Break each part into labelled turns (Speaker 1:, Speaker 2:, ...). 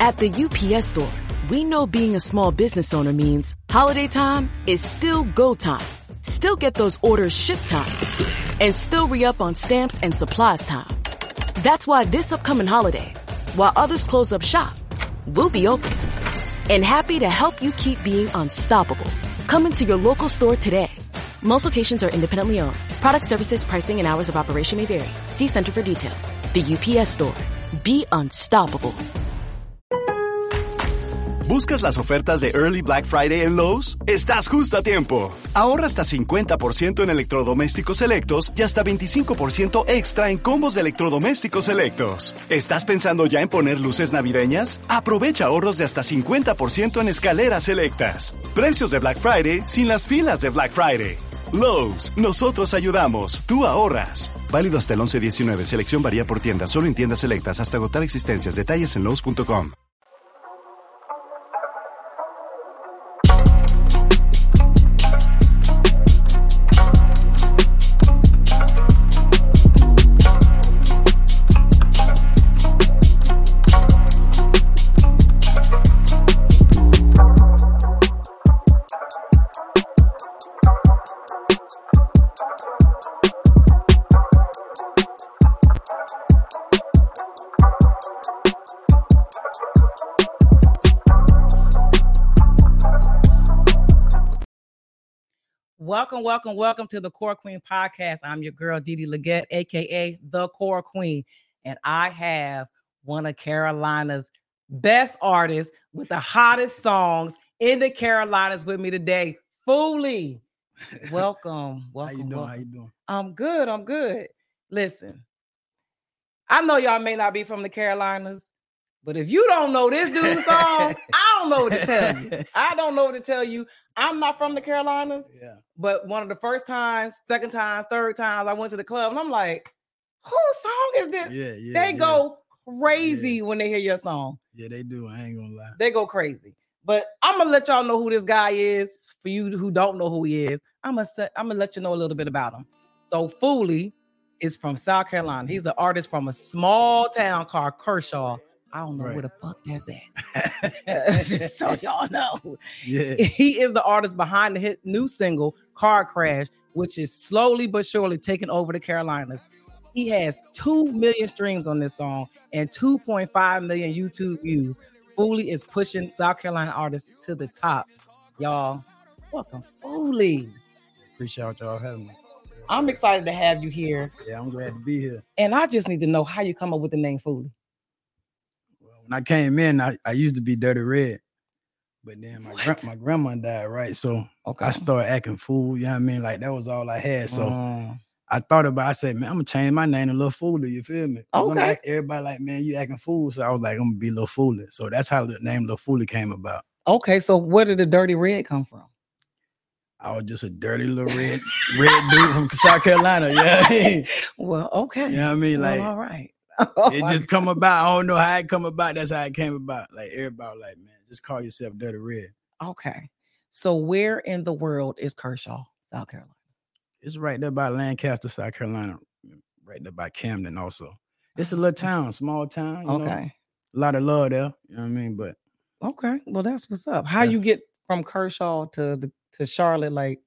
Speaker 1: At the UPS Store, we know being a small business owner means holiday time is still go time. Still get those orders shipped time. And still re-up on stamps and supplies time. That's why this upcoming holiday, while others close up shop, we'll be open. And happy to help you keep being unstoppable. Come into your local store today. Most locations are independently owned. Product services, pricing, and hours of operation may vary. See Center for details. The UPS Store. Be unstoppable.
Speaker 2: ¿Buscas las ofertas de Early Black Friday en Lowe's? Estás justo a tiempo. Ahorra hasta 50% en electrodomésticos selectos y hasta 25% extra en combos de electrodomésticos selectos. ¿Estás pensando ya en poner luces navideñas? Aprovecha ahorros de hasta 50% en escaleras selectas. Precios de Black Friday sin las filas de Black Friday. Lowe's, nosotros ayudamos, tú ahorras. Válido hasta el 11/19. Selección varía por tienda, solo en tiendas selectas hasta agotar existencias. Detalles en Lowe's.com.
Speaker 3: Welcome to the Core Queen Podcast. I'm your girl, Didi Leggett, a.k.a. The Core Queen. And I have one of Carolina's best artists with the hottest songs in the Carolinas with me today, Fooly. Welcome.
Speaker 4: How you doing?
Speaker 3: I'm good. Listen, I know y'all may not be from the Carolinas, but if you don't know this dude's song, I don't know what to tell you. I don't know what to tell you. I'm not from the Carolinas, but one of the first times, second time, third times I went to the club and I'm like, whose song is this? They go crazy when they hear your song.
Speaker 4: Yeah, they do. I ain't gonna lie.
Speaker 3: They go crazy. But I'm gonna let y'all know who this guy is. For you who don't know who he is, I'm gonna let you know a little bit about him. So Fooly is from South Carolina. He's an artist from a small town called Kershaw. I don't know where the fuck that's at. Just so y'all know.
Speaker 4: Yeah.
Speaker 3: He is the artist behind the hit new single, Car Crash, which is slowly but surely taking over the Carolinas. He has 2 million streams on this song and 2.5 million YouTube views. Fooly is pushing South Carolina artists to the top. Y'all, welcome, Fooly.
Speaker 4: Appreciate y'all having me.
Speaker 3: I'm excited to have you here.
Speaker 4: Yeah, I'm glad to be here.
Speaker 3: And I just need to know how you come up with the name Fooly.
Speaker 4: When I came in, I used to be Dirty Red, but then my grandma died, right? So I started acting fool, you know what I mean? Like that was all I had. So I said, man, I'm gonna change my name to Lil Fooly, you feel me?
Speaker 3: Okay.
Speaker 4: Everybody like, man, you acting fool. So I was like, I'm gonna be Lil Fooly. So that's how the name Lil Fooly came about.
Speaker 3: Okay, so where did the Dirty Red come from?
Speaker 4: I was just a dirty little red dude from South Carolina, yeah.
Speaker 3: Well, okay.
Speaker 4: You know what I mean? Like,
Speaker 3: all right.
Speaker 4: It just come about. I don't know how it come about. That's how it came about. Like everybody, like, man, just call yourself Dirty Red.
Speaker 3: Okay. So where in the world is Kershaw, South Carolina?
Speaker 4: It's right there by Lancaster, South Carolina. Right there by Camden also. It's a little town, small town. You know? A lot of love there. You know what I mean? But
Speaker 3: okay. Well, that's what's up. How you get from Kershaw to Charlotte? Like,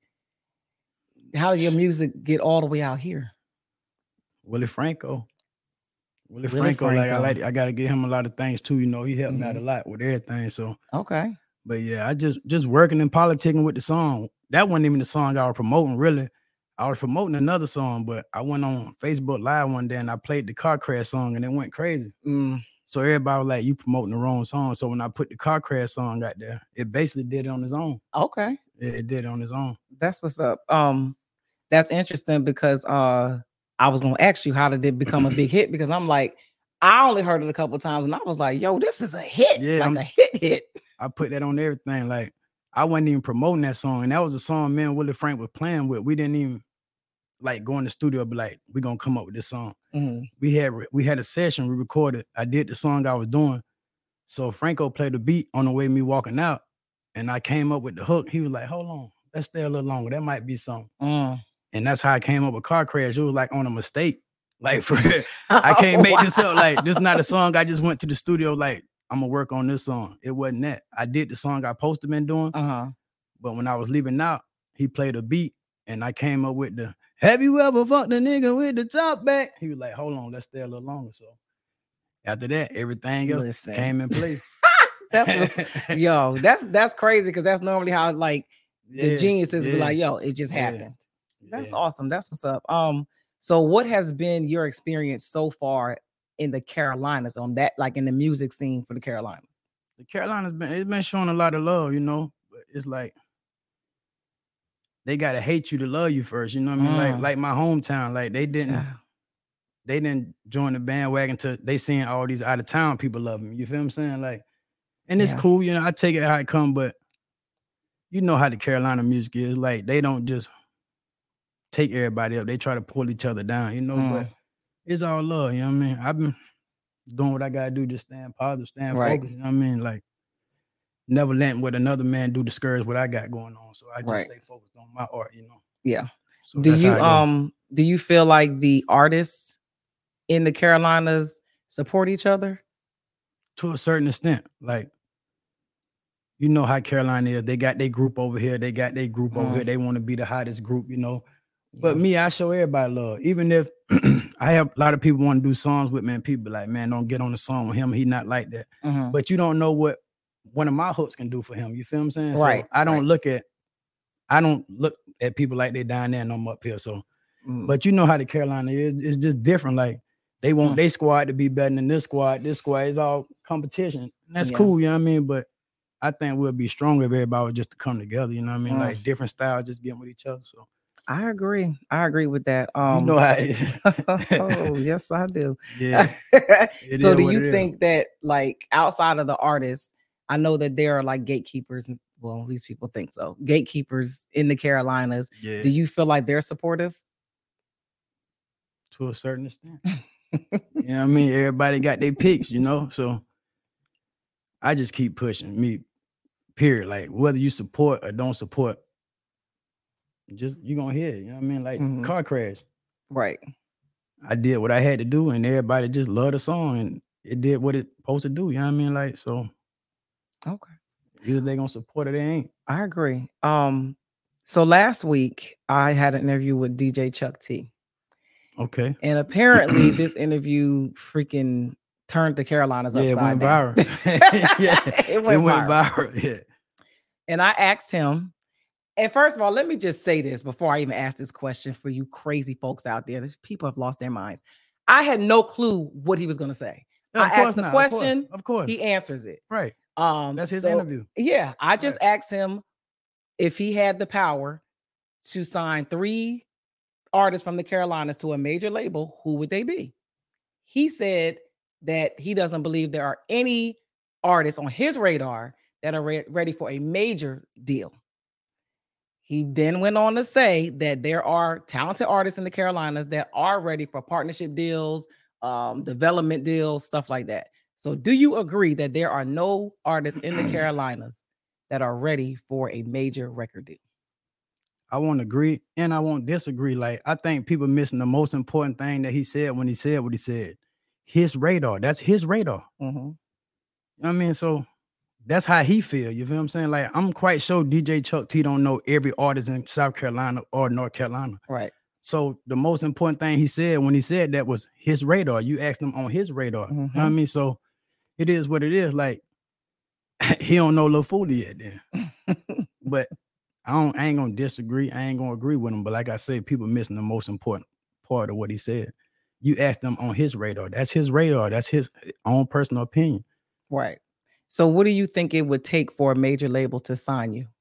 Speaker 3: how did your music get all the way out here?
Speaker 4: Willie Franco. Like I gotta give him a lot of things too. You know, he helped me out a lot with everything. So but yeah, I just working and politicking with the song. That wasn't even the song I was promoting, really. I was promoting another song, but I went on Facebook Live one day and I played the Car Crash song and it went crazy. So everybody was like, you promoting the wrong song. So when I put the Car Crash song out there, it basically did it on its own.
Speaker 3: Okay.
Speaker 4: It did it on its own.
Speaker 3: That's what's up. That's interesting because I was gonna ask you how did it become a big hit, because I'm like, I only heard it a couple of times and I was like, yo, this is a hit.
Speaker 4: Yeah,
Speaker 3: like a hit.
Speaker 4: I put that on everything. Like I wasn't even promoting that song. And that was a song me and Willie Frank was playing with. We didn't even like go in the studio, be like, we're gonna come up with this song. We had a session, we recorded. I did the song I was doing. So Franco played the beat on the way me walking out. And I came up with the hook. He was like, hold on, let's stay a little longer. That might be something. And that's how I came up with Car Crash. It was like on a mistake. Like for I can't make this up. Like this is not a song I just went to the studio like I'm gonna work on this song. It wasn't that. I did the song I supposed to been doing. But when I was leaving out, he played a beat and I came up with the "Have you ever fucked a nigga with the top back?" He was like, "Hold on, let's stay a little longer." So after that, everything else came in play.
Speaker 3: That's crazy because that's normally how like the geniuses be like, "Yo, it just happened." That's awesome. That's what's up. So what has been your experience so far in the Carolinas on that, like in the music scene for the Carolinas?
Speaker 4: The Carolinas been showing a lot of love, you know, but it's like they gotta hate you to love you first, you know what I mean? Like my hometown, like they didn't join the bandwagon till they seeing all these out of town people love me. You feel what I'm saying? Like, and it's cool, you know, I take it how it come, but you know how the Carolina music is. Like they don't just take everybody up. They try to pull each other down, you know, but it's all love, you know what I mean? I've been doing what I gotta do, just staying positive, staying focused, you know what I mean? Like never letting what another man do discourage what I got going on. So I just stay focused on my art, you know.
Speaker 3: Yeah. So do you feel like the artists in the Carolinas support each other?
Speaker 4: To a certain extent. Like, you know how Carolina is. They got their group over here. They got their group over here. They want to be the hottest group, you know. But me, I show everybody love. Even if I have a lot of people want to do songs with me, and people be like, man, don't get on the song with him. He not like that. But you don't know what one of my hooks can do for him. You feel what I'm saying?
Speaker 3: Right.
Speaker 4: So I don't look at people like they down there and I'm up here. So, but you know how the Carolina is. It's just different. Like they want their squad to be better than this squad. This squad is all competition. And that's cool, you know what I mean? But I think we'll be stronger if everybody was just to come together. You know what I mean? Like different styles, just getting with each other. So
Speaker 3: I agree with that.
Speaker 4: You know how it is.
Speaker 3: Oh, yes, I do.
Speaker 4: Yeah.
Speaker 3: So do you think that like outside of the artists, I know that there are like gatekeepers, and well, at least people think so. Gatekeepers in the Carolinas.
Speaker 4: Yeah.
Speaker 3: Do you feel like they're supportive?
Speaker 4: To a certain extent. You know what I mean? Everybody got their picks, you know? So I just keep pushing me, period. Like whether you support or don't support, just you're gonna hear it. You know what I mean? Like car crash.
Speaker 3: Right.
Speaker 4: I did what I had to do, and everybody just loved the song, and it did what it supposed to do. You know what I mean? Like, so
Speaker 3: okay.
Speaker 4: Either they gonna support it or they ain't.
Speaker 3: I agree. So last week I had an interview with DJ Chuck T.
Speaker 4: Okay.
Speaker 3: And apparently this interview freaking turned the Carolinas upside down.
Speaker 4: It went viral. It went viral. Yeah.
Speaker 3: And I asked him, and first of all, let me just say this before I even ask this question for you crazy folks out there. There's people have lost their minds. I had no clue what he was going to say. I asked the question.
Speaker 4: Of course.
Speaker 3: He answers it.
Speaker 4: Right. That's his interview.
Speaker 3: Yeah. I just asked him if he had the power to sign 3 artists from the Carolinas to a major label, who would they be? He said that he doesn't believe there are any artists on his radar that are ready for a major deal. He then went on to say that there are talented artists in the Carolinas that are ready for partnership deals, development deals, stuff like that. So do you agree that there are no artists in the Carolinas that are ready for a major record deal?
Speaker 4: I won't agree and I won't disagree. Like, I think people missing the most important thing that he said when he said what he said. His radar. That's his radar. You know what I mean? So that's how he feel. You feel what I'm saying? Like, I'm quite sure DJ Chuck T don't know every artist in South Carolina or North Carolina.
Speaker 3: Right.
Speaker 4: So the most important thing he said when he said that was his radar. You asked him on his radar. You know what I mean? So it is what it is. Like, he don't know Lil Foolie yet then. But I ain't gonna disagree. I ain't gonna agree with him. But like I said, people missing the most important part of what he said. You asked them on his radar. That's his radar. That's his own personal opinion.
Speaker 3: Right. So what do you think it would take for a major label to sign you?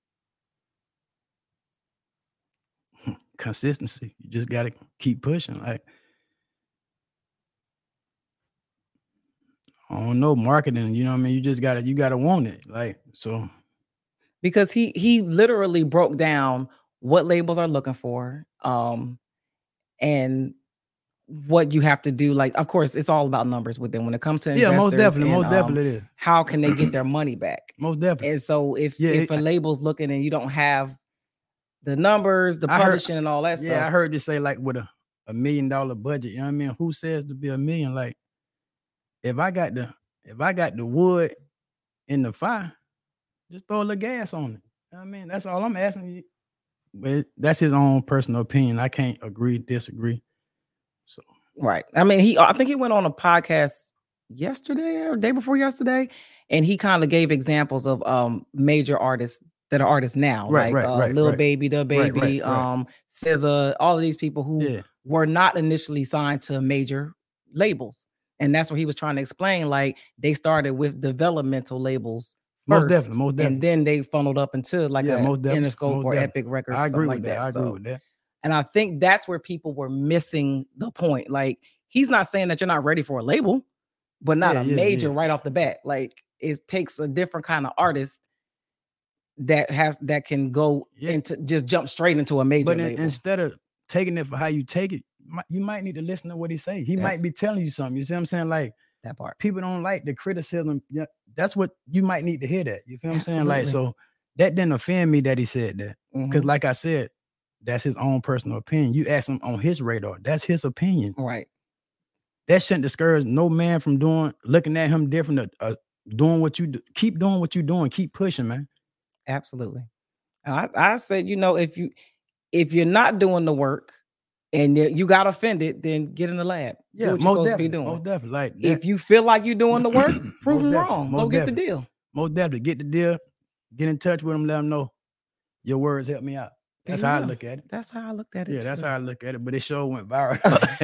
Speaker 4: Consistency. You just gotta keep pushing. Like, I don't know, marketing, you know what I mean? You just gotta want it. Like, so.
Speaker 3: Because he literally broke down what labels are looking for, and what you have to do. Like, of course, it's all about numbers with them when it comes to investors.
Speaker 4: Yeah, most definitely it is.
Speaker 3: How can they get their money back?
Speaker 4: Most definitely.
Speaker 3: And so if a label's looking and you don't have the numbers, the publishing and all that stuff.
Speaker 4: Yeah, I heard you say like with a $1 million budget, you know what I mean? Who says to be $1 million? Like, if I got if I got the wood in the fire, just throw a little gas on it. You know what I mean, that's all I'm asking you. But that's his own personal opinion. I can't disagree. So
Speaker 3: right. I mean, I think he went on a podcast yesterday or day before yesterday, and he kind of gave examples of major artists that are artists now,
Speaker 4: right,
Speaker 3: like Lil Baby, DaBaby, SZA, all of these people who were not initially signed to major labels. And that's what he was trying to explain. Like, they started with developmental labels first,
Speaker 4: most definitely.
Speaker 3: And then they funneled up into like Interscope or Epic Records.
Speaker 4: I agree with
Speaker 3: that.
Speaker 4: I agree with that.
Speaker 3: And I think that's where people were missing the point. Like, he's not saying that you're not ready for a label, but not a major right off the bat. Like, it takes a different kind of artist that can go into just jump straight into a major label.
Speaker 4: Instead of taking it for how you take it, you might need to listen to what he say. He might be telling you something. You see what I'm saying? Like,
Speaker 3: that part.
Speaker 4: People don't like the criticism. Yeah, that's what you might need to hear. That, you feel what I'm saying? Like, so that didn't offend me that he said that, because like I said, that's his own personal opinion. You ask him on his radar, that's his opinion.
Speaker 3: Right.
Speaker 4: That shouldn't discourage no man from looking at him different, doing what you do. Keep doing what you're doing. Keep pushing, man.
Speaker 3: Absolutely. I said, if you're not doing the work and you got offended, then get in the lab.
Speaker 4: Yeah,
Speaker 3: do what you're supposed to be doing.
Speaker 4: Most definitely. Like,
Speaker 3: if you feel like you're doing the work, prove them wrong. Go get the deal.
Speaker 4: Most definitely. Get the deal. Get in touch with them. Let them know your words help me out. That's how I look at it.
Speaker 3: That's how I looked at it.
Speaker 4: Yeah, that's how I look at it. But it sure went viral.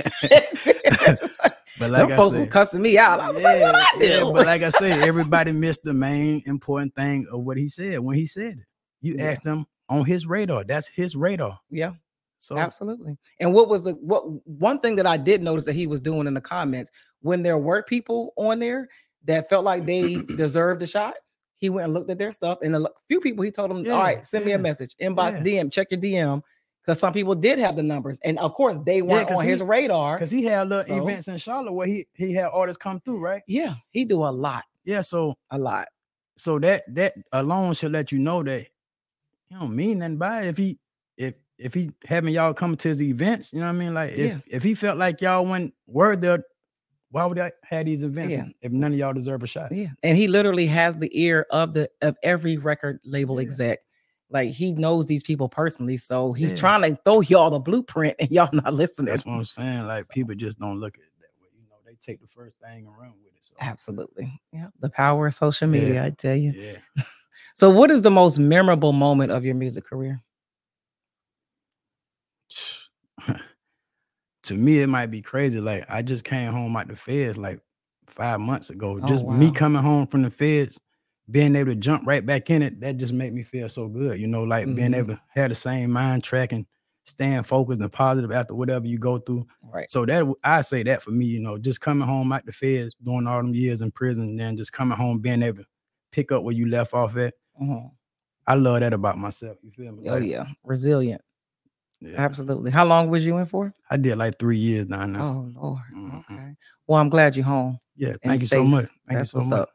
Speaker 3: But like I said, cussing me out. I was like, what I do?
Speaker 4: But like I said, everybody missed the main important thing of what he said when he said it. You asked them on his radar. That's his radar.
Speaker 3: Yeah. So absolutely. And one thing that I did notice that he was doing in the comments, when there were people on there that felt like they deserved a shot, he went and looked at their stuff, and a few people, he told them, all right, send me a message, inbox, DM, check your DM, because some people did have the numbers, and of course they weren't on his radar,
Speaker 4: because he had little events in Charlotte where he had artists come through, right?
Speaker 3: Yeah, he do a lot.
Speaker 4: Yeah, so
Speaker 3: a lot.
Speaker 4: So that alone should let you know that he don't mean nothing by it. If he having y'all come to his events, you know what I mean? Like, if he felt like y'all were there, why would I have these events if none of y'all deserve a shot?
Speaker 3: Yeah, and he literally has the ear of every record label exec. Like, he knows these people personally, so he's trying to throw y'all the blueprint, and y'all not listening.
Speaker 4: That's what I'm saying. Like, people just don't look at it that way. You know, they take the first thing and run with it. So.
Speaker 3: Absolutely, yeah. The power of social media, I tell you.
Speaker 4: Yeah.
Speaker 3: So, what is the most memorable moment of your music career?
Speaker 4: To me, it might be crazy. Like, I just came home out the feds like 5 months ago. Me coming home from the feds, being able to jump right back in it, that just made me feel so good. You know, like being able to have the same mind track and staying focused and positive after whatever you go through.
Speaker 3: Right.
Speaker 4: So I say that for me, you know, just coming home out the feds, doing all them years in prison, and then just coming home, being able to pick up where you left off at. I love that about myself. You feel me?
Speaker 3: Oh, yeah. Resilient. Yeah. Absolutely. How long was you in for?
Speaker 4: I did like 3 years down there.
Speaker 3: Oh, Lord. Okay. Well, I'm glad you're home.
Speaker 4: Yeah. Thank you so much.
Speaker 3: That's what's up.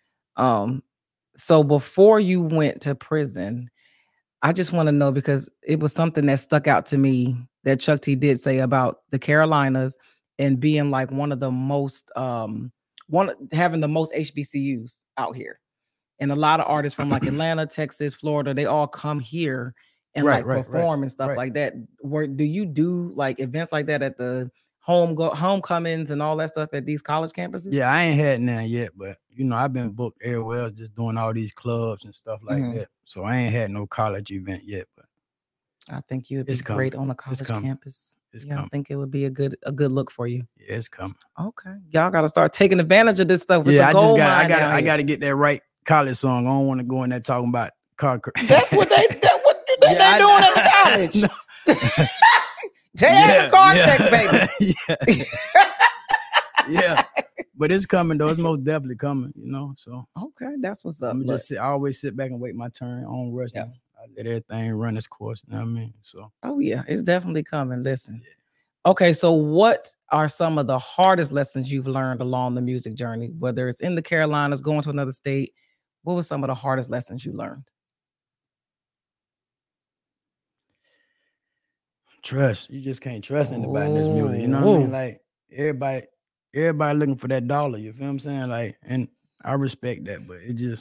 Speaker 3: So before you went to prison, I just want to know, because it was something that stuck out to me that Chuck T did say about the Carolinas and being like one of the most, having the most HBCUs out here. And a lot of artists from like Atlanta, Texas, Florida, they all come here and perform and stuff like that. Do you do like events like that at the homecomings and all that stuff at these college campuses?
Speaker 4: Yeah, I ain't had none yet, but you know, I've been booked everywhere, just doing all these clubs and stuff like that. So I ain't had no college event yet, but
Speaker 3: I think you would be great on a college campus. I think it would be a good look for you.
Speaker 4: Yeah, it's coming.
Speaker 3: Okay, y'all got to start taking advantage of this stuff.
Speaker 4: I got to get that right college song. I don't want to go in there talking about car.
Speaker 3: That's what they're doing at the college. They have the car baby.
Speaker 4: Yeah. But it's coming though. It's most definitely coming, you know. So
Speaker 3: okay, that's what's up.
Speaker 4: I always sit back and wait my turn. I don't rush. I let everything run its course. You know what I mean? So
Speaker 3: it's definitely coming. Listen. Yeah. Okay, so what are some of the hardest lessons you've learned along the music journey? Whether it's in the Carolinas, going to another state, what were some of the hardest lessons you learned?
Speaker 4: Trust. You just can't trust anybody in this music. You know what I mean? Like everybody looking for that dollar. You feel what I'm saying? Like, and I respect that, but it just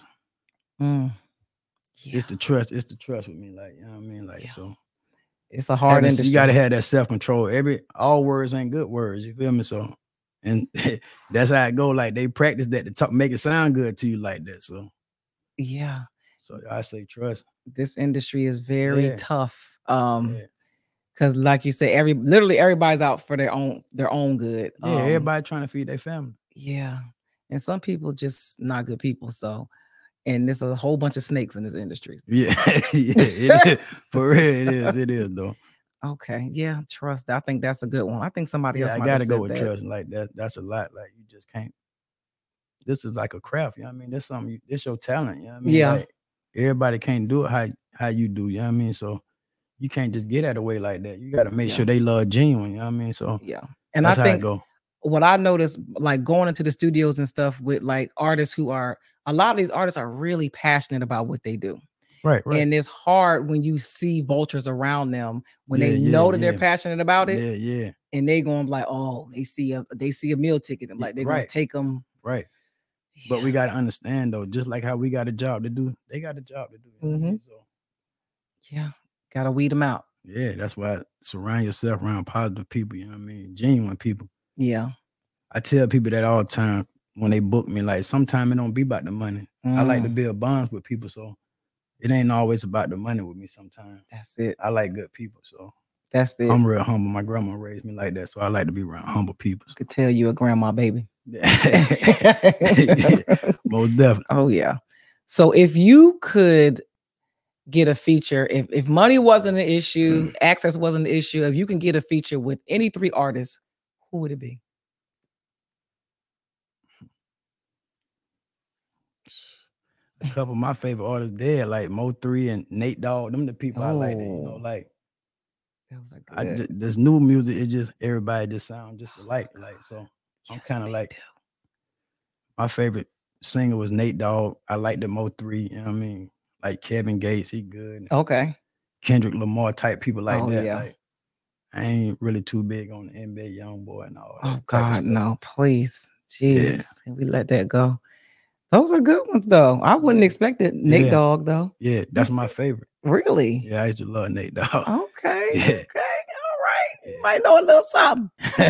Speaker 4: it's the trust. It's the trust with me, like, you know what I mean, like so.
Speaker 3: It's a hard industry.
Speaker 4: You got to have that self-control. All words ain't good words. You feel me? So, and that's how it go. Like they practice that to talk, make it sound good to you like that. So,
Speaker 3: yeah.
Speaker 4: So I say trust.
Speaker 3: This industry is very tough. Because like you say, literally everybody's out for their own good.
Speaker 4: Yeah, everybody trying to feed their family.
Speaker 3: Yeah, and some people just not good people. So. And there's a whole bunch of snakes in this industry.
Speaker 4: Yeah, it is. For real, it is though.
Speaker 3: Okay, yeah, trust. I think that's a good one. I think somebody else.
Speaker 4: I gotta go with trust. Like that. That's a lot. Like you just can't. This is like a craft. You know what I mean? That's something. It's your talent. You know what I mean?
Speaker 3: Yeah.
Speaker 4: Like, everybody can't do it how you do. You know what I mean? So you can't just get out of the way like that. You got to make sure they love genuine. You know what I mean? So
Speaker 3: yeah, and that's I think how it go. What I noticed, like going into the studios and stuff with like artists who are. A lot of these artists are really passionate about what they do.
Speaker 4: Right.
Speaker 3: And it's hard when you see vultures around them when they know that they're passionate about it.
Speaker 4: Yeah.
Speaker 3: And they going like, oh, they see a meal ticket and like they're gonna take them.
Speaker 4: Right. Yeah. But we gotta understand though, just like how we got a job to do, they got a job to do.
Speaker 3: Mm-hmm. So yeah, gotta weed them out.
Speaker 4: Yeah, that's why surround yourself around positive people, you know what I mean? Genuine people.
Speaker 3: Yeah.
Speaker 4: I tell people that all the time. When they book me, like sometimes it don't be about the money. I like to build bonds with people, so it ain't always about the money with me sometimes.
Speaker 3: That's it.
Speaker 4: I like good people, so
Speaker 3: that's it.
Speaker 4: I'm real humble. My grandma raised me like that, so I like to be around humble people.
Speaker 3: I could tell you a grandma baby.
Speaker 4: Most definitely.
Speaker 3: Oh yeah. So if you could get a feature, if money wasn't an issue, access wasn't an issue, if you can get a feature with any 3 artists, who would it be?
Speaker 4: A couple of my favorite artists there, like Mo3 and Nate Dogg. Them the people I like. Like
Speaker 3: those are good.
Speaker 4: This new music, it just everybody just sound just alike. Like so, I'm kind of like my favorite singer was Nate Dogg. I like the Mo3. You know what I mean? Like Kevin Gates, he good.
Speaker 3: Okay.
Speaker 4: Kendrick Lamar type people like that.
Speaker 3: Yeah.
Speaker 4: Like, I ain't really too big on the NBA YoungBoy and all that.
Speaker 3: Oh God, no, please, jeez, can we let that go? Those are good ones, though. I wouldn't expect it. Nate Dogg, though.
Speaker 4: Yeah, that's my favorite.
Speaker 3: Really?
Speaker 4: Yeah, I used to love Nate Dogg.
Speaker 3: Okay. Yeah. Okay. All right. You might know a little something.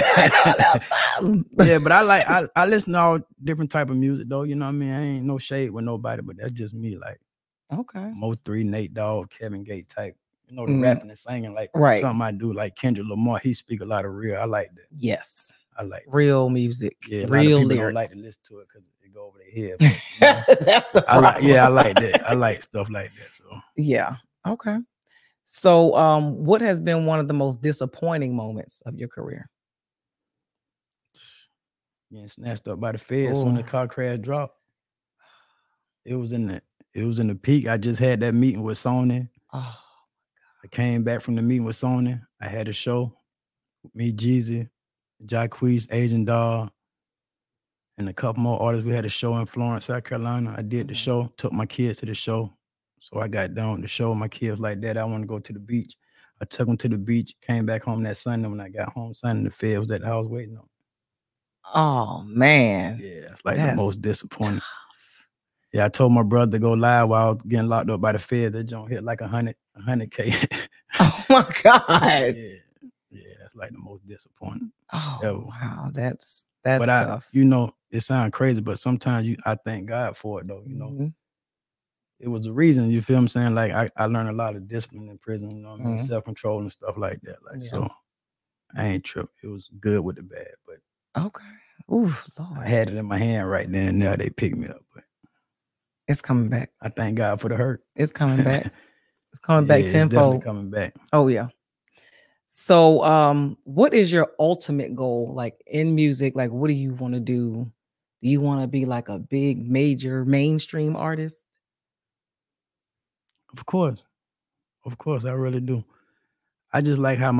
Speaker 4: Yeah, but I listen to all different type of music, though. You know what I mean? I ain't no shade with nobody, but that's just me. Like,
Speaker 3: okay.
Speaker 4: Mo3, Nate Dogg, Kevin Gates type. You know, the rapping and singing, like something I do. Like Kendrick Lamar, he speak a lot of real. I like that.
Speaker 3: Yes.
Speaker 4: I like
Speaker 3: real music.
Speaker 4: Yeah,
Speaker 3: real
Speaker 4: lyrics. Don't like to listen to it because it go over their head. But, you know,
Speaker 3: that's the problem.
Speaker 4: I like that. I like stuff like that. So
Speaker 3: yeah. Okay. So what has been one of the most disappointing moments of your career?
Speaker 4: Getting snatched up by the feds when the car crash dropped. It was in the peak. I just had that meeting with Sony.
Speaker 3: Oh my God.
Speaker 4: I came back from the meeting with Sony. I had a show. Me, Jeezy, Jacquees, Asian Doll, and a couple more artists. We had a show in Florence, South Carolina. I did the show, took my kids to the show. So I got down the show. My kids like, Dad, I want to go to the beach. I took them to the beach, came back home that Sunday. When I got home Sunday, the Fed was at the house waiting on me.
Speaker 3: Oh, man.
Speaker 4: Yeah, that's the most disappointing. Tough. Yeah, I told my brother to go live while I was getting locked up by the Fed. That joint hit like 100K.
Speaker 3: Oh, my God.
Speaker 4: Yeah, that's like the most disappointing.
Speaker 3: Oh,
Speaker 4: ever.
Speaker 3: Wow. That's
Speaker 4: but
Speaker 3: tough.
Speaker 4: It sounds crazy, but sometimes I thank God for it, though, you know. It was the reason, you feel what I'm saying? Like, I learned a lot of discipline in prison, you know what I mean? Self-control and stuff like that. Like, so I ain't tripped. It was good with the bad, but
Speaker 3: okay. Ooh, Lord.
Speaker 4: I had it in my hand right then and there. They picked me up, but
Speaker 3: it's coming back.
Speaker 4: I thank God for the hurt.
Speaker 3: It's coming back. It's coming back tenfold.
Speaker 4: It's definitely coming back.
Speaker 3: Oh, yeah. So, what is your ultimate goal? Like in music, like what do you want to do? Do you want to be like a big, major, mainstream artist?
Speaker 4: Of course, I really do. I just like how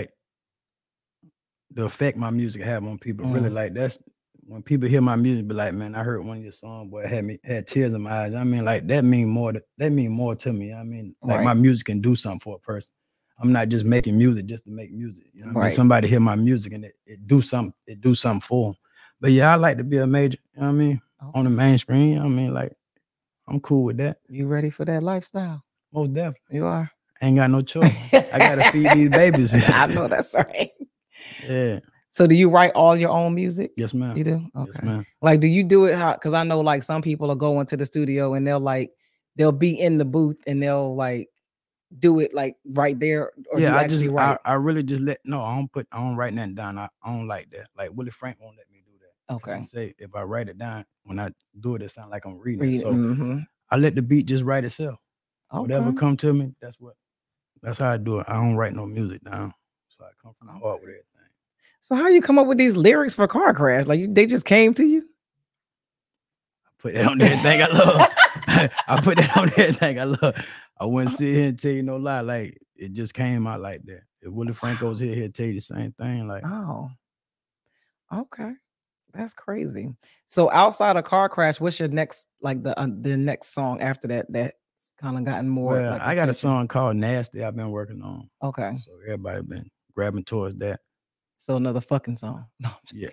Speaker 4: the effect my music have on people. Really, like that's when people hear my music, be like, man, I heard one of your songs, boy, had tears in my eyes. I mean, like that mean more to me. I mean, like my music can do something for a person. I'm not just making music just to make music. You know what I mean? Somebody hear my music and it do something for them. But yeah, I like to be a major, you know what I mean? on the main screen. I mean, like, I'm cool with that.
Speaker 3: You ready for that lifestyle?
Speaker 4: Most definitely.
Speaker 3: You are?
Speaker 4: Ain't got no choice. I gotta feed these babies.
Speaker 3: I know that's right.
Speaker 4: Yeah.
Speaker 3: So do you write all your own music?
Speaker 4: Yes, ma'am.
Speaker 3: You do? Okay.
Speaker 4: Yes, ma'am.
Speaker 3: Like, do you do it how? Because I know like some people will go into the studio and they'll be in the booth and they'll like do it like right there. Or
Speaker 4: yeah, I really just I don't write nothing down. I don't like that. Like Willie Frank won't let me do that.
Speaker 3: Okay.
Speaker 4: He say if I write it down, when I do it, it sounds like I'm reading it. So I let the beat just write itself. Okay. Whatever come to me, that's how I do it. I don't write no music down. So I come from the heart with everything.
Speaker 3: So how you come up with these lyrics for Car Crash? Like they just came to you?
Speaker 4: I put that on everything I love. I put that on everything I love. I wouldn't sit here and tell you no lie. Like it just came out like that. If Willie Franco's here, he'll tell you the same thing. Like,
Speaker 3: oh, okay, that's crazy. So outside of Car Crash, what's your next like the next song after that that's kind of gotten more?
Speaker 4: Well, I got a song called Nasty I've been working on.
Speaker 3: Okay,
Speaker 4: so everybody been grabbing towards that.
Speaker 3: So another fucking song. No,
Speaker 4: yeah.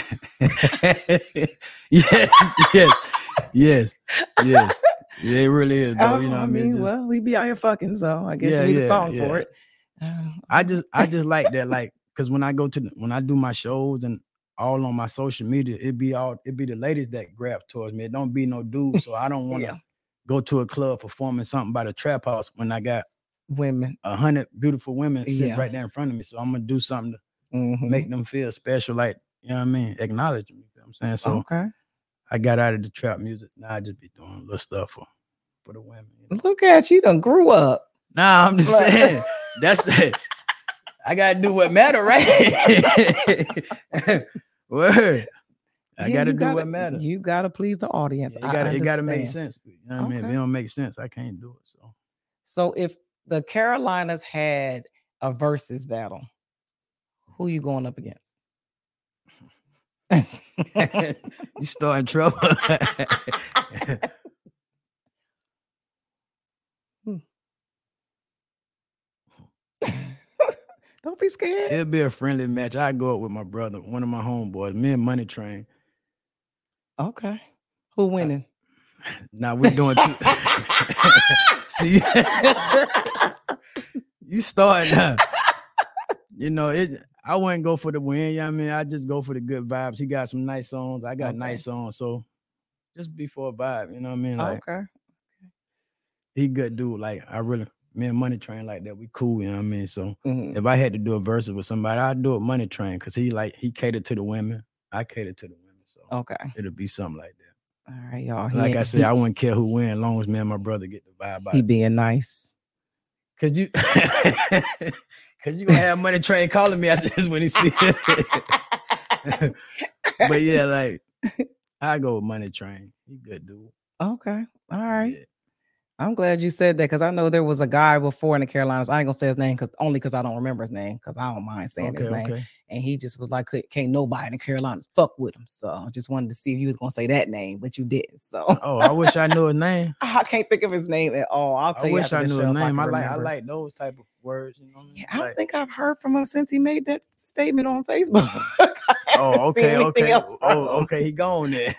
Speaker 4: yes. Yeah, it really is though. You know what I mean?
Speaker 3: Well, we be out here fucking, so I guess you need a song for it.
Speaker 4: I just like that, like, cause when I do my shows and all on my social media, it be the ladies that grab towards me. It don't be no dudes. So I don't want to go to a club performing something by the trap house when I got
Speaker 3: women,
Speaker 4: 100 beautiful women sitting right there in front of me. So I'm gonna do something to make them feel special, like, you know what I mean, acknowledge me. You know what I'm saying? So I got out of the trap music. Now I just be doing little stuff for the women. You know?
Speaker 3: Look at you, done grew up.
Speaker 4: Nah, I'm just saying. That's it. I gotta do what matter, right? Word. I gotta do what matters.
Speaker 3: You gotta please the audience.
Speaker 4: It gotta make sense. You know what I mean? If it don't make sense, I can't do it.
Speaker 3: So if the Carolinas had a versus battle, who you going up against?
Speaker 4: You starting trouble.
Speaker 3: Don't be scared.
Speaker 4: It'll be a friendly match. I go up with my brother, one of my homeboys, me and Money Train.
Speaker 3: Okay. Who winning?
Speaker 4: Now we're doing two. See, you starting. You know it. I wouldn't go for the win. You know what I mean? I just go for the good vibes. He got some nice songs. I got nice songs. So just be for a vibe. You know what I mean? Like,
Speaker 3: okay.
Speaker 4: He good dude. Like me and Money Train like that. We cool. You know what I mean? So if I had to do a verse with somebody, I'd do it Money Train because he catered to the women. I cater to the women. So it'll be something like that.
Speaker 3: All right, y'all.
Speaker 4: Like I said, I wouldn't care who win as long as me and my brother get the vibe out.
Speaker 3: He being nice.
Speaker 4: Cause you gonna have Money Train calling me after this when he see it. But yeah, like I go with Money Train. He good dude.
Speaker 3: Okay. All right. Yeah. I'm glad you said that because I know there was a guy before in the Carolinas. I ain't gonna say his name because I don't remember his name because I don't mind saying his name. Okay. And he just was like, can't nobody in the Carolinas fuck with him. So I just wanted to see if you was gonna say that name, but you didn't. So
Speaker 4: I wish I knew his name.
Speaker 3: I can't think of his name at all. I'll tell you.
Speaker 4: I wish I knew his name. I like those type of words. You know.
Speaker 3: Yeah, I don't think I've heard from him since he made that statement on Facebook.
Speaker 4: Okay. Okay. He gone there.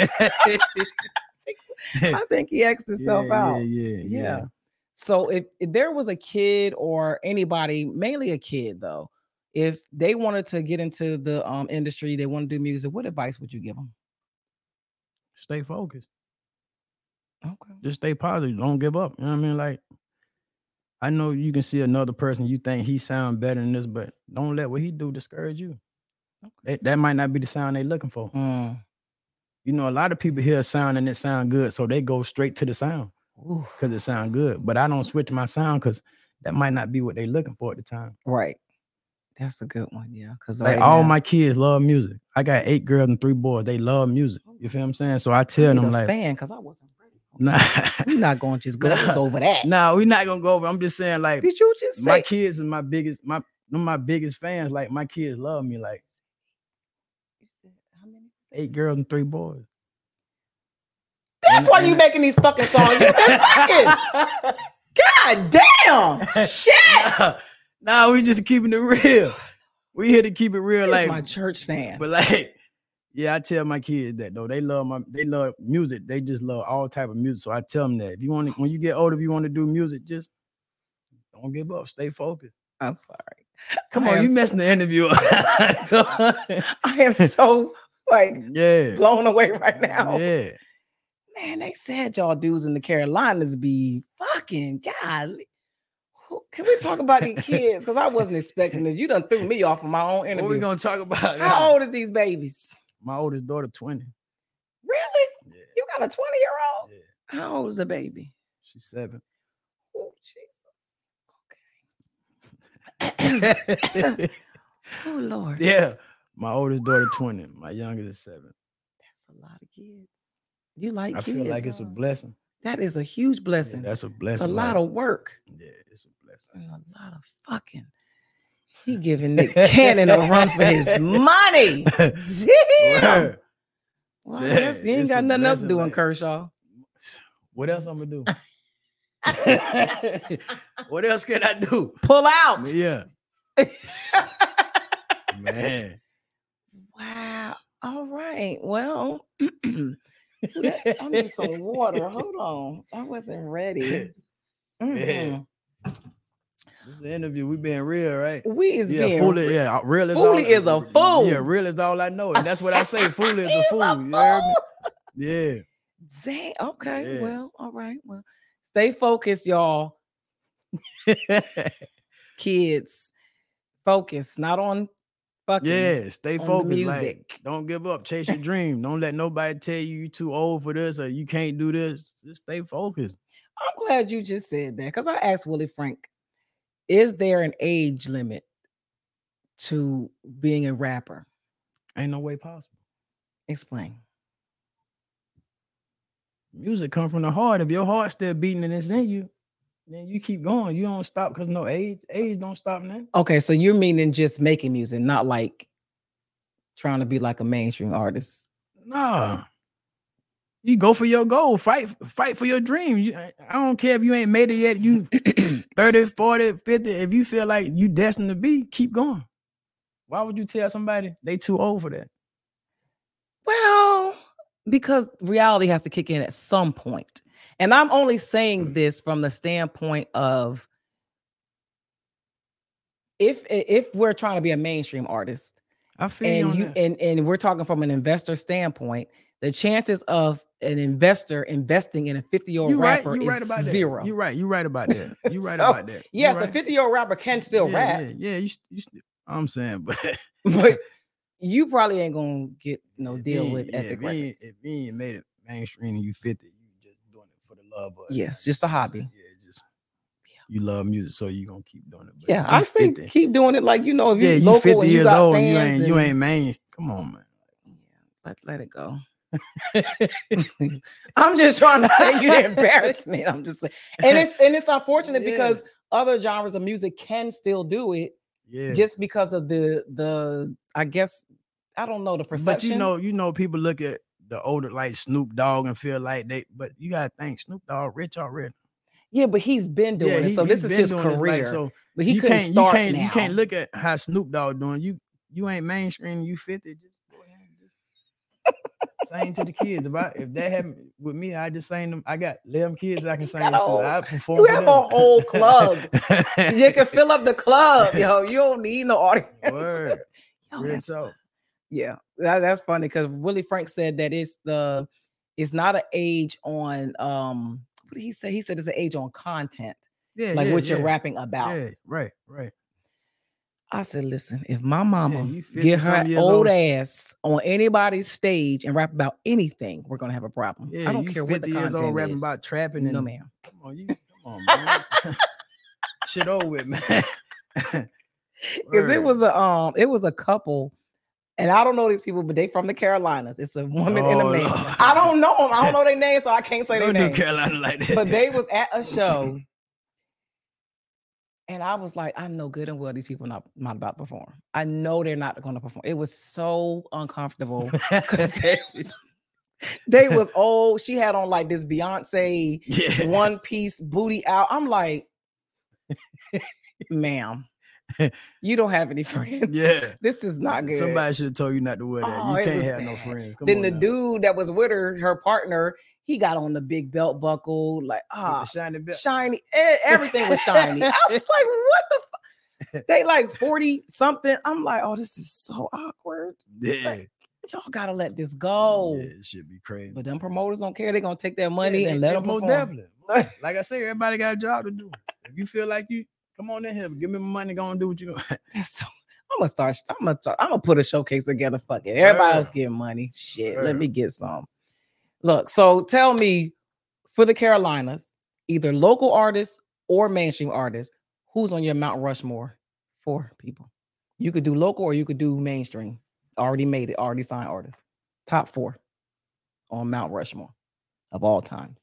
Speaker 3: I think he asked himself out. Yeah. So if there was a kid or anybody, mainly a kid though, if they wanted to get into the industry, they want to do music, what advice would you give them?
Speaker 4: Stay focused.
Speaker 3: Okay.
Speaker 4: Just stay positive. Don't give up. You know what I mean? Like, I know you can see another person, you think he sound better than this, but don't let what he do discourage you. Okay. That might not be the sound they're looking for. You know, a lot of people hear a sound and it sound good, so they go straight to the sound because it sound good. But I don't switch my sound because that might not be what they're looking for at the time.
Speaker 3: Right. That's a good one, yeah. Because
Speaker 4: like all my kids love music. I got 8 girls and 3 boys. They love music. You feel what I'm saying? So I tell them like,
Speaker 3: fan because I wasn't ready.
Speaker 4: Nah,
Speaker 3: we're not going to just go over that.
Speaker 4: Nah, we're not gonna go over. I'm just saying like,
Speaker 3: did you just say
Speaker 4: my kids is my biggest fans? Like my kids love me. Like. 8 girls and 3 boys.
Speaker 3: That's why you making these fucking songs. You been fucking. God damn. Shit.
Speaker 4: Nah, we just keeping it real. We here to keep it real.
Speaker 3: He's
Speaker 4: like
Speaker 3: my church fan.
Speaker 4: But like Yeah, I tell my kids that though. They love music. They just love all type of music. So I tell them that if you want to, when you get older, if you want to do music, just don't give up. Stay focused.
Speaker 3: I'm sorry.
Speaker 4: Come on, you messing the interview up.
Speaker 3: I am so blown away right now.
Speaker 4: Yeah.
Speaker 3: Man, they said y'all dudes in the Carolinas be fucking golly. Can we talk about these kids? Because I wasn't expecting this. You done threw me off of my own interview.
Speaker 4: What we gonna talk about?
Speaker 3: How old is these babies?
Speaker 4: My oldest daughter, 20.
Speaker 3: Really?
Speaker 4: Yeah.
Speaker 3: You got a 20-year-old?
Speaker 4: Yeah.
Speaker 3: How old is the baby?
Speaker 4: She's 7.
Speaker 3: Oh, Jesus. Okay. Oh, Lord.
Speaker 4: Yeah. My oldest daughter, 20. My youngest is 7.
Speaker 3: That's a lot of kids. You like kids?
Speaker 4: I feel like it's a blessing.
Speaker 3: That is a huge blessing.
Speaker 4: Yeah, that's a blessing.
Speaker 3: It's a lot of work.
Speaker 4: Yeah, it's a blessing.
Speaker 3: And a lot of fucking. He giving Nick Cannon a run for his money. Damn. Well, I guess he ain't got nothing else to do in Kershaw.
Speaker 4: What else I'm gonna do? What else can I do?
Speaker 3: Pull out.
Speaker 4: Yeah. Man.
Speaker 3: Wow. All right. Well, I need some water. Hold on. I wasn't ready.
Speaker 4: Mm-hmm. This is the interview. We being real, right?
Speaker 3: We is being
Speaker 4: real. Yeah, real is
Speaker 3: Foolie is a fool.
Speaker 4: Yeah, real is all I know. And that's what I say. Foolie is a fool. You heard me? Yeah.
Speaker 3: Dang. Okay. Yeah. Well, all right. Well, stay focused, y'all. Kids. Focus. Not on fucking.
Speaker 4: Stay focused. Music. Like, don't give up. Chase your dream. Don't let nobody tell you too old for this or you can't do this. Just stay focused.
Speaker 3: I'm glad you just said that because I asked Willie Frank, is there an age limit to being a rapper?
Speaker 4: Ain't no way possible.
Speaker 3: Explain.
Speaker 4: Music come from the heart. If your heart's still beating and it's in you, then you keep going. You don't stop because no age. Age don't stop nothing.
Speaker 3: Okay, so you're meaning just making music, not like trying to be like a mainstream artist.
Speaker 4: Nah. You go for your goal. Fight for your dream. I don't care if you ain't made it yet. You 30, 40, 50. If you feel like you destined to be, keep going. Why would you tell somebody they too old for that?
Speaker 3: Well, because reality has to kick in at some point. And I'm only saying this from the standpoint of if we're trying to be a mainstream artist,
Speaker 4: I feel
Speaker 3: and we're talking from an investor standpoint, the chances of an investor investing in a 50-year-old rapper is zero.
Speaker 4: You're right. You're right about that. You're right about that.
Speaker 3: Yes, a 50-year-old rapper can still rap.
Speaker 4: Yeah. You I'm saying,
Speaker 3: but you probably ain't gonna get no deal with Epic Records.
Speaker 4: If you ain't made it mainstream and you 50, you just doing it for the love of it.
Speaker 3: Yes, just a hobby.
Speaker 4: You love music, so you gonna keep doing it.
Speaker 3: But I say keep doing it like if you're
Speaker 4: you
Speaker 3: local
Speaker 4: 50
Speaker 3: and
Speaker 4: years old
Speaker 3: and
Speaker 4: you ain't main. Come on, man.
Speaker 3: Yeah, let it go. I'm just trying to say you embarrass me. I'm just saying, and it's unfortunate because other genres of music can still do it.
Speaker 4: Yeah.
Speaker 3: Just because of the I guess I don't know the perception.
Speaker 4: But you know people look at the older like Snoop Dogg and feel like but you gotta think Snoop Dogg rich already.
Speaker 3: Yeah, but he's been doing it. So this is his career. But he couldn't start now.
Speaker 4: You can't look at how Snoop Dogg doing. You ain't mainstream, you 50, just go ahead and just sing to the kids. If that happened with me, I just sing them. I got 11 kids I can sing. So I perform.
Speaker 3: You have a whole club. You can fill up the club, yo. You don't need no audience.
Speaker 4: Word.
Speaker 3: Yeah, that's funny because Willie Frank said that it's not an age on what did he say? He said it's an age on content.
Speaker 4: Yeah,
Speaker 3: like what you're rapping about.
Speaker 4: Yeah, right.
Speaker 3: I said, listen, if my mama get her old ass on anybody's stage and rap about anything, we're gonna have a problem.
Speaker 4: Yeah,
Speaker 3: I don't care what the content is.
Speaker 4: Rapping about trapping and
Speaker 3: no, ma'am.
Speaker 4: Come on, man. Shit over with, man.
Speaker 3: Because it was a couple. And I don't know these people, but they from the Carolinas. It's a woman and a man. Lord. I don't know them. I don't know their names, so I can't say their name.
Speaker 4: Carolina like that.
Speaker 3: But they was at a show, and I was like, I know good and well these people not about to perform. I know they're not going to perform. It was so uncomfortable because they was old. She had on like this Beyonce one piece booty out. I'm like, ma'am. You don't have any friends.
Speaker 4: Yeah.
Speaker 3: This is not good.
Speaker 4: Somebody should have told you not to wear that. You can't have no friends. Come
Speaker 3: then
Speaker 4: on
Speaker 3: the
Speaker 4: now.
Speaker 3: dude that was with her partner, he got on the big belt buckle, like shiny. Everything was shiny. I was like, what the fuck? They like 40 something. I'm like, oh, this is so awkward.
Speaker 4: Yeah.
Speaker 3: Like, y'all gotta let this go.
Speaker 4: Yeah, it should be crazy.
Speaker 3: But them promoters don't care. They're gonna take their money and let them perform.
Speaker 4: Definitely. Like I say, everybody got a job to do. If you feel like you come on in here, give me my money, go and do what you doing.
Speaker 3: I'm gonna put a showcase together. Fuck it. Everybody else getting money. Shit. Let me get some. Look, so tell me, for the Carolinas, either local artists or mainstream artists, who's on your Mount Rushmore? 4 people. You could do local or you could do mainstream. Already made it, already signed artists. Top 4 on Mount Rushmore of all times.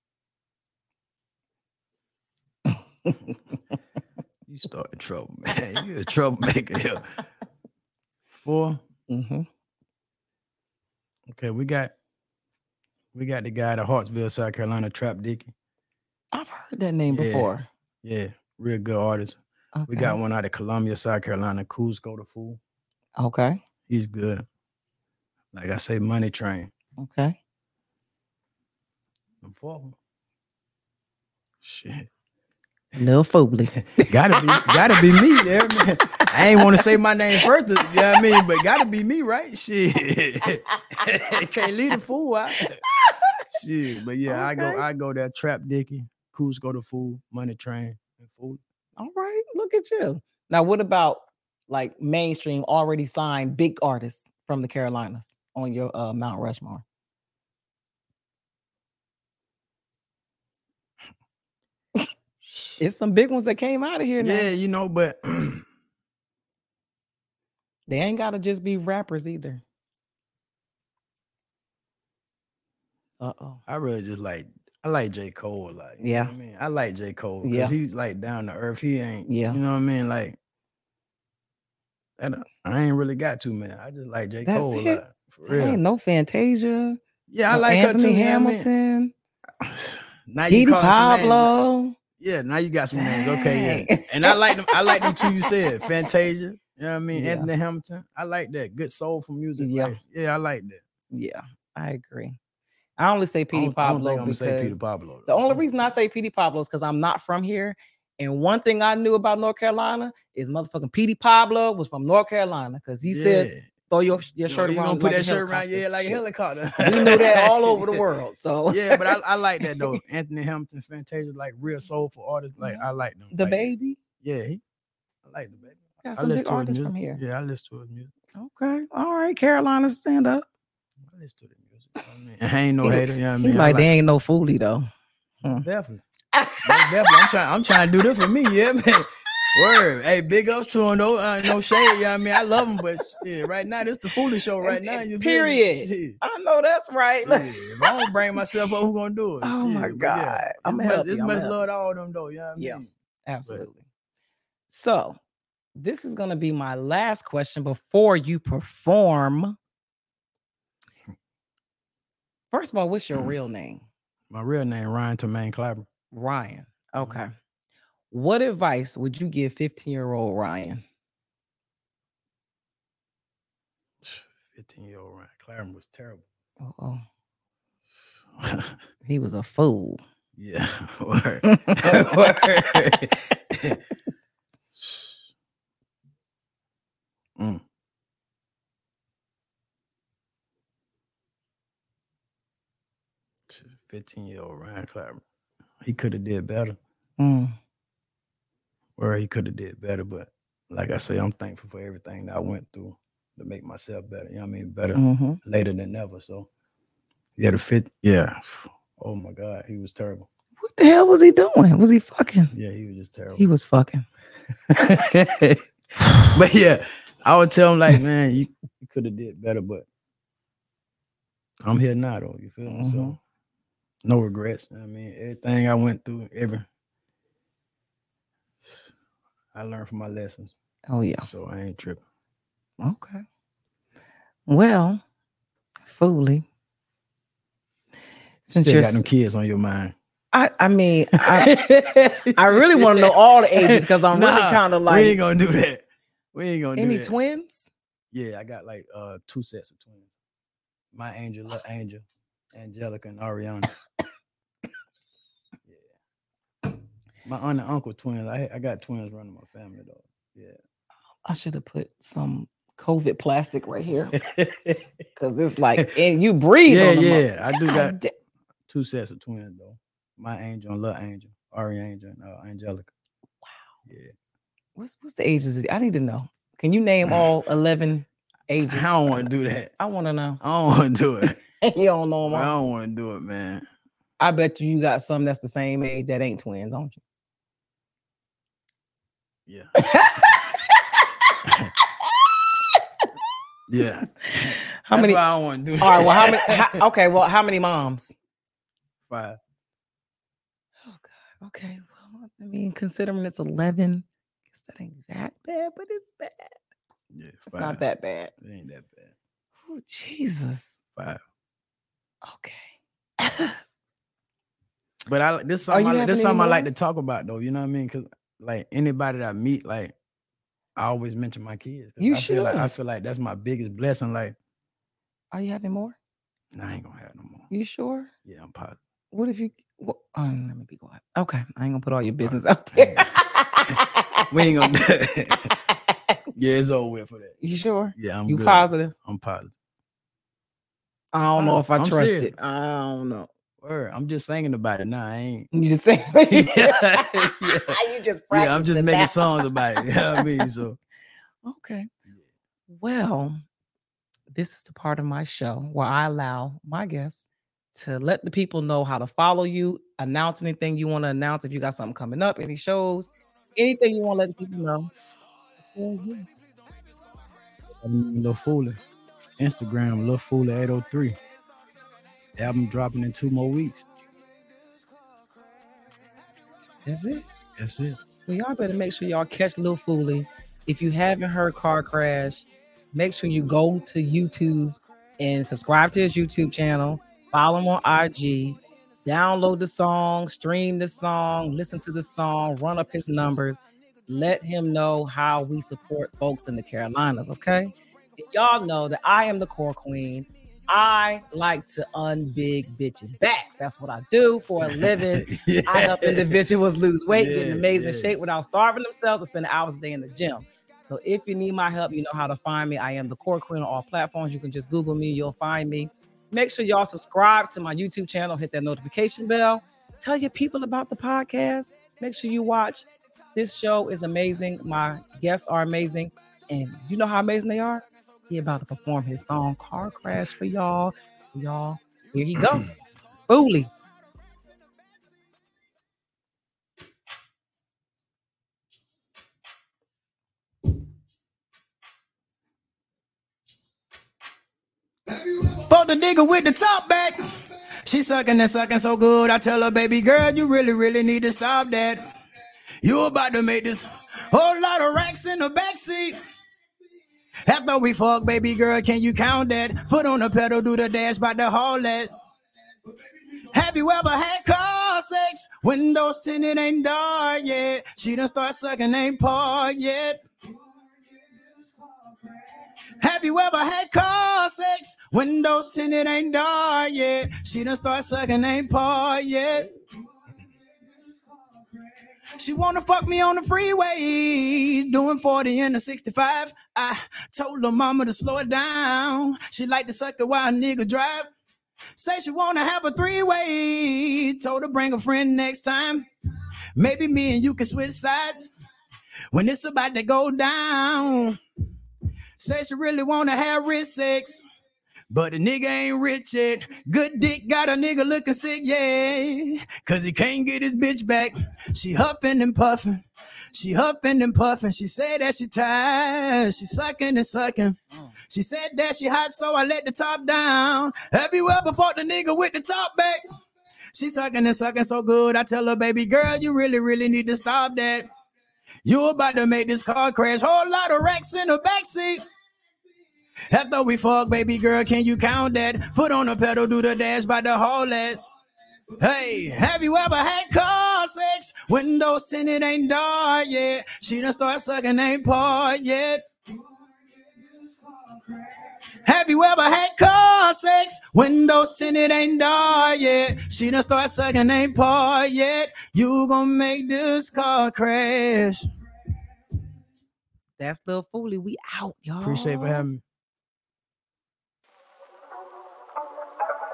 Speaker 3: Best.
Speaker 4: You started trouble, man. You're a troublemaker here. 4.
Speaker 3: Mm-hmm.
Speaker 4: Okay, we got the guy at Hartsville, South Carolina, Trap Dicky.
Speaker 3: I've heard that name before.
Speaker 4: Yeah, real good artist. Okay. We got one out of Columbia, South Carolina, Cusco the Fool.
Speaker 3: Okay.
Speaker 4: He's good. Like I say, Money Train.
Speaker 3: Okay.
Speaker 4: The 4th. Shit.
Speaker 3: Lil Fooley.
Speaker 4: gotta be me there, man. I ain't want to say my name first, you know what I mean? But gotta be me, right? Shit. Can't leave the fool out. Shit. But yeah, okay. I go there, Trap Dicky, Cusco the Fool, Money Train, and Fool.
Speaker 3: All right, look at you. Now, what about like mainstream already signed big artists from the Carolinas on your Mount Rushmore? It's some big ones that came out of here now.
Speaker 4: Yeah, you know, but
Speaker 3: they ain't gotta just be rappers either.
Speaker 4: I really just I like J. Cole a lot.
Speaker 3: Yeah.
Speaker 4: You know what I mean? I like J. Cole because he's like down to earth. He ain't, you know what I mean? Like, I ain't really got too many. I just like J. Cole a lot. For real.
Speaker 3: Ain't no Fantasia.
Speaker 4: Yeah, I like
Speaker 3: Anthony
Speaker 4: her too.
Speaker 3: Hamilton.
Speaker 4: Now you
Speaker 3: Petey Pablo.
Speaker 4: Yeah, now you got some names. Okay, yeah. And I like them. I like them two you said. Fantasia. You know what I mean? Yeah. Anthony Hamilton. I like that. Good soulful music. Yeah. Like, yeah, I like that.
Speaker 3: Yeah, I agree. I only say Petey Pablo because
Speaker 4: say Petey Pablo,
Speaker 3: the only reason I say Petey Pablo is because I'm not from here. And one thing I knew about North Carolina is motherfucking Petey Pablo was from North Carolina because he said, throw your shirt around. You
Speaker 4: gonna put that shirt around your head like a helicopter.
Speaker 3: We know that all over the world. So
Speaker 4: yeah, but I like that though. Anthony Hamilton, Fantasia, like real soulful artists. Like I like them.
Speaker 3: The Baby.
Speaker 4: Yeah, I like The Baby.
Speaker 3: Got some big artists from here.
Speaker 4: Yeah, I listen to his music.
Speaker 3: Okay, all right, Carolina, stand up.
Speaker 4: I listen to the music. I ain't no hater. You know what I mean?
Speaker 3: Like they ain't no Fooley though.
Speaker 4: Definitely. Definitely. I'm trying to do this for me. Yeah, man. Word. Hey, big ups to him though. No shade. You know what I mean? I love him, but shit, right now, this the Foolish show right now.
Speaker 3: Period. I know that's right.
Speaker 4: If I don't bring myself up, who gonna do it?
Speaker 3: Oh my God. Yeah,
Speaker 4: it's much love to all of them though. You know what I mean?
Speaker 3: Yeah, absolutely. So this is gonna be my last question before you perform. First of all, what's your real name?
Speaker 4: My real name, Ryan Tremaine Clapper.
Speaker 3: Ryan. Okay. What advice would you give 15-year-old Ryan?
Speaker 4: 15-year-old Ryan Clapper was terrible.
Speaker 3: Oh. He was a fool.
Speaker 4: Yeah. Word. Word. 15-year-old Ryan Clapper. He could have did better. Or he could have did better, but like I say, I'm thankful for everything that I went through to make myself better. You know what I mean? Better later than never. So oh my God, he was terrible.
Speaker 3: What the hell was he doing? Was he fucking?
Speaker 4: Yeah, he was just terrible.
Speaker 3: He was fucking.
Speaker 4: But yeah, I would tell him like, man, you could have did better, but I'm here now though. You feel me? So no regrets. I mean, everything I went through, I learned from my lessons.
Speaker 3: Oh yeah.
Speaker 4: So I ain't tripping.
Speaker 3: Okay. Well, Fooley.
Speaker 4: Since you got them kids on your mind.
Speaker 3: I mean, I really want to know all the ages because I'm really kind of like.
Speaker 4: We ain't gonna do that. We ain't gonna do that.
Speaker 3: Any twins?
Speaker 4: Yeah, I got like 2 sets of twins. My angel, little angel, Angelica, and Ariana. Yeah. My aunt and uncle twins. I got twins running my family though. Yeah.
Speaker 3: I should have put some COVID plastic right here because it's like, and you breathe.
Speaker 4: Yeah. I do got 2 sets of twins though. My angel and little angel, Ariana and Angelica.
Speaker 3: Wow.
Speaker 4: Yeah.
Speaker 3: What's the ages? I need to know. Can you name all 11 ages?
Speaker 4: I don't want to do that.
Speaker 3: I want to know.
Speaker 4: I don't want to do it.
Speaker 3: You don't know them all?
Speaker 4: I don't want to do it, man.
Speaker 3: I bet you got some that's the same age that ain't twins, don't
Speaker 4: you? Yeah. Yeah.
Speaker 3: How many?
Speaker 4: That's why I don't want to do that.
Speaker 3: All right. Well, how many? Okay. Well, how many moms?
Speaker 4: 5.
Speaker 3: Oh God. Okay. Well, I mean, considering it's 11, I guess that ain't that bad, but it's bad.
Speaker 4: Yeah, 5.
Speaker 3: It's not that bad.
Speaker 4: It ain't that bad.
Speaker 3: Oh Jesus.
Speaker 4: 5.
Speaker 3: Okay.
Speaker 4: But this something I like to talk about though. You know what I mean? Because like anybody that I meet, like I always mention my kids.
Speaker 3: You should.
Speaker 4: I feel like that's my biggest blessing. Like,
Speaker 3: are you having more?
Speaker 4: No, I ain't gonna have no more.
Speaker 3: You sure?
Speaker 4: Yeah, I'm positive.
Speaker 3: What if you? Let me be quiet. Okay, I ain't gonna put all your business out there.
Speaker 4: We ain't gonna do it. Yeah, it's over with for that.
Speaker 3: You sure?
Speaker 4: Yeah, I'm
Speaker 3: You
Speaker 4: good.
Speaker 3: positive?
Speaker 4: I'm positive.
Speaker 3: I don't know if I trust
Speaker 4: serious.
Speaker 3: it. I don't know.
Speaker 4: Word. I'm just singing about it now. I ain't.
Speaker 3: You just saying.
Speaker 4: Yeah.
Speaker 3: You just
Speaker 4: Yeah, I'm just making songs about it. You know what I mean? So.
Speaker 3: Okay. Well, this is the part of my show where I allow my guests to let the people know how to follow you, announce anything you want to announce. If you got something coming up, any shows, anything you want to let the people know.
Speaker 4: Lil Foolie. Instagram, Lil Foolie 803. Album dropping in 2 more weeks.
Speaker 3: That's it?
Speaker 4: That's it.
Speaker 3: Well, y'all better make sure y'all catch Lil Foolie. If you haven't heard Car Crash, make sure you go to YouTube and subscribe to his YouTube channel. Follow him on IG. Download the song, stream the song, listen to the song, run up his numbers. Let him know how we support folks in the Carolinas, okay? And y'all know that I am the core queen. I like to unbig bitches' backs. That's what I do for a living. Yeah. I help individuals lose weight, get in amazing shape without starving themselves or spending hours a day in the gym. So if you need my help, you know how to find me. I am the core queen on all platforms. You can just Google me. You'll find me. Make sure y'all subscribe to my YouTube channel. Hit that notification bell. Tell your people about the podcast. Make sure you watch. This show is amazing. My guests are amazing. And you know how amazing they are? He about to perform his song Car Crash for y'all. Y'all, here he goes. Foolie.
Speaker 4: Fuck the nigga with the top back. She sucking and sucking so good. I tell her, baby girl, you really, really need to stop that. You about to make this whole lot of racks in the backseat. After we fuck, baby girl, can you count that? Foot on the pedal, do the dash by the haul that. Have you ever had car sex? Windows tinted, ain't dark yet. She done start sucking, ain't part yet. Have you ever had car sex? Windows tinted, ain't dark yet. She done start sucking, ain't part yet. She wanna fuck me on the freeway, doing 40 in the 65. I told her mama to slow it down. She like to suck it while a nigga drive. Say she wanna have a 3-way. Told her bring a friend next time. Maybe me and you can switch sides when it's about to go down. Say she really wanna have rich sex, but the nigga ain't rich yet. Good dick got a nigga looking sick, yeah. Cause he can't get his bitch back. She huffing and puffing. She huffing and puffing. She said that she tired. She sucking and sucking. She said that she hot, so I let the top down. Have you ever fought the nigga with the top back? She sucking and sucking so good. I tell her, baby girl, you really, really need to stop that. You about to make this car crash. Whole lot of racks in the backseat. After we fuck, baby girl, can you count that? Foot on the pedal, do the dash by the haul ass. Hey, have you ever had car sex? Windows tinted, ain't dark yet. She done start sucking, ain't part yet. Have you ever had car sex? Windows tinted, ain't dark yet. She done start sucking, ain't part yet. You gon' make this car crash.
Speaker 3: That's Lil Fooly. We out, y'all.
Speaker 4: Appreciate for having me.